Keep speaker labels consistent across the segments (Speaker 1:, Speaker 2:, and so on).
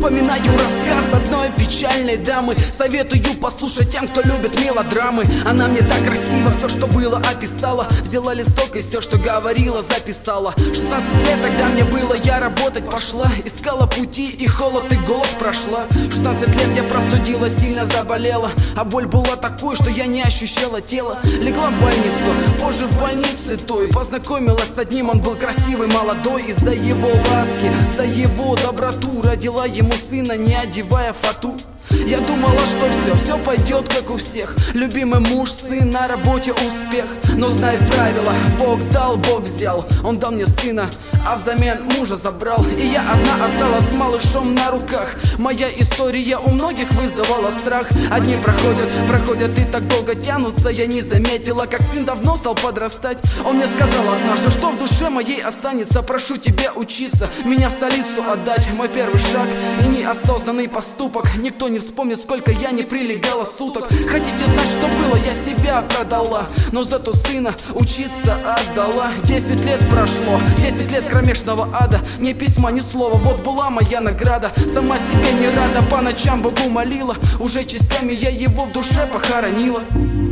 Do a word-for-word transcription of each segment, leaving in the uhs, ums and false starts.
Speaker 1: Вспоминаю рассказ одной печальной дамы. Советую послушать тем, кто любит мелодрамы. Она мне так красиво все, что было, описала. Взяла листок и все, что говорила, записала. Шестнадцать лет тогда мне было, я работать пошла. Искала пути, и холод, и голод прошла. Шестнадцать лет я простудила, сильно заболела. А боль была такой, что я не ощущала тело. Легла в больницу, позже в больнице той познакомилась с одним, он был красивый, молодой. Из-за его ласки, за его доброту родила ему сына, не одевая фату. Я думала, что все, все пойдет как у всех. Любимый муж, сын, на работе успех. Но знает правила, Бог дал, Бог взял. Он дал мне сына, а взамен мужа забрал. И я одна осталась с малышом на руках. Моя история у многих вызывала страх. Одни проходят, проходят и так долго тянутся. Я не заметила, как сын давно стал подрастать. Он мне сказал однажды, что в душе моей останется. Прошу тебя учиться, меня в столицу отдать. Мой первый шаг и неосознанный поступок. Никто не вспомнит, сколько я не прилегала суток. Хотите знать, что было? Я себя продала, но зато сына учиться отдала. Десять лет прошло, десять лет кромешного ада. Ни письма, ни слова, вот была моя награда. Сама себе не рада, по ночам Богу молила. Уже частями я его в душе похоронила.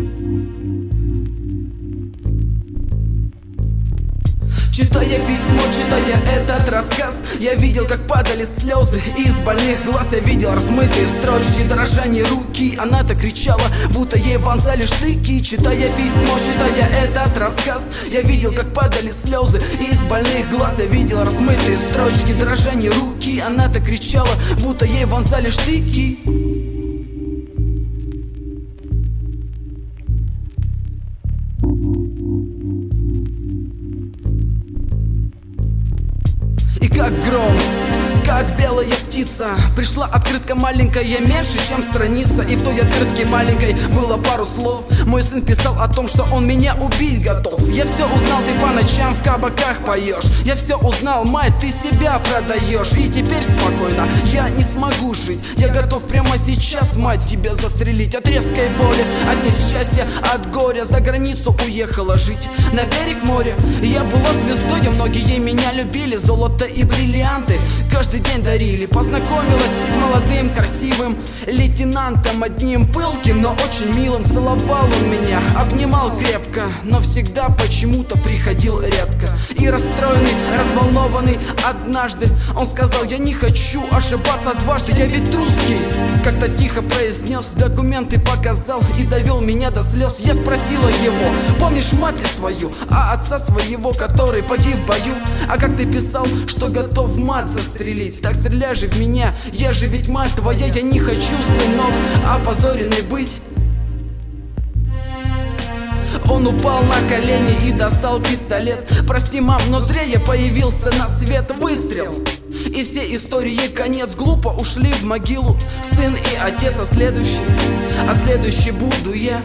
Speaker 1: Читая письмо, читая этот рассказ, я видел, как падали слезы из больных глаз. Я видел размытые строчки, дрожание руки. Она-то кричала, будто ей вонзали штыки. Читая письмо, читая этот рассказ, я видел, как падали слезы из больных глаз. Я видел размытые строчки, дрожание руки. Она-то кричала, будто ей вонзали штыки. Как гром, как белая птица, пришла открытка маленькая, меньше, чем страница. И в той открытке маленькой было пару слов. Мой сын писал о том, что он меня убить готов. Я все узнал, ты по ночам в кабаках поешь. Я все узнал, мать, ты себя продаешь. И теперь спокойно, я не смогу жить. Я готов прямо сейчас, мать, тебя застрелить. От резкой боли, от несчастья, от горя за границу уехала жить, на берег моря. Я была звездой, и многие меня любили. Золото и бриллианты каждый день дарили. Познакомилась с молодым, красивым лейтенантом, одним пылким, но очень милым. Целовал он меня, обнимал крепко, но всегда почему-то приходил редко. И расстроенный, разволнованный однажды он сказал: я не хочу ошибаться дважды, я ведь русский. Как-то тихо произнес, документы показал и довел меня до слез. Я спросила его: помнишь мать ли свою, а отца своего, который погиб в бою? А как ты писал, что готов мать застрелить? Так стреляй же в меня, я же ведь мать твоя. Я не хочу, сынок, опозоренный быть. Он упал на колени и достал пистолет. Прости, мам, но зря я появился на свет. Выстрел, и все истории конец. Глупо ушли в могилу сын и отец. А следующий, а следующий буду я.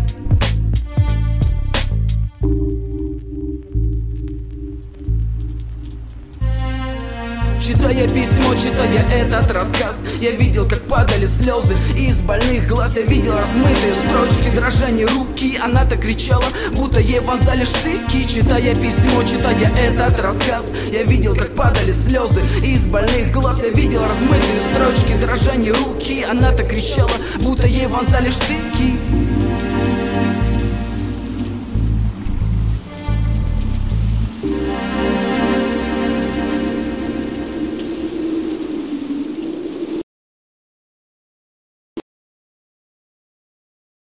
Speaker 1: Читая письмо, читая этот рассказ, я видел, как падали слезы из больных глаз. Я видел размытые строчки, дрожание руки. Она-то кричала, будто ей вонзали штыки. Читая письмо, читая этот рассказ, я видел, как падали слезы из больных глаз. Я видел размытые строчки, дрожание руки. Она-то кричала, будто ей вонзали штыки.